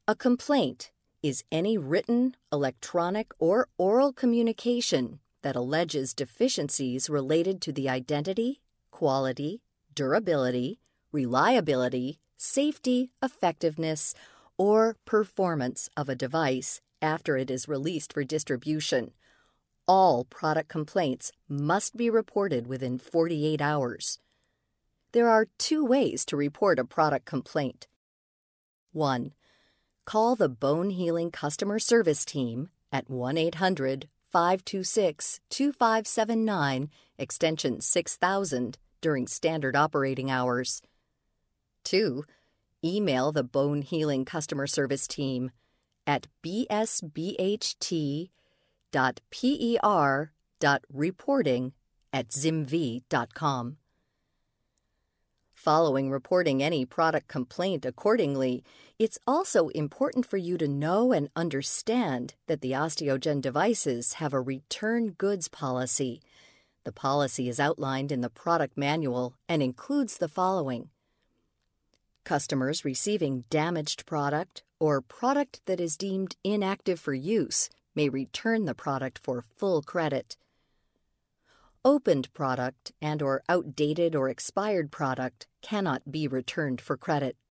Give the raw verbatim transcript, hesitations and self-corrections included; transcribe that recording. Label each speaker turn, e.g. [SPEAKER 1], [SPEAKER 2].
[SPEAKER 1] A complaint is any written, electronic, or oral communication that alleges deficiencies related to the identity, quality, durability, reliability, safety, effectiveness, or performance of a device after it is released for distribution. All product complaints must be reported within forty-eight hours. There are two ways to report a product complaint. one. Call the Bone Healing Customer Service Team at one eight hundred, five two six, two five seven nine, extension six thousand during standard operating hours. two. Email the Bone Healing Customer Service Team at b s b h t dot per dot reporting at zimv dot com. Following reporting any product complaint accordingly, it's also important for you to know and understand that the Osteogen devices have a return goods policy. The policy is outlined in the product manual and includes the following. Customers receiving damaged product or product that is deemed inactive for use may return the product for full credit. Opened product and or outdated or expired product cannot be returned for credit.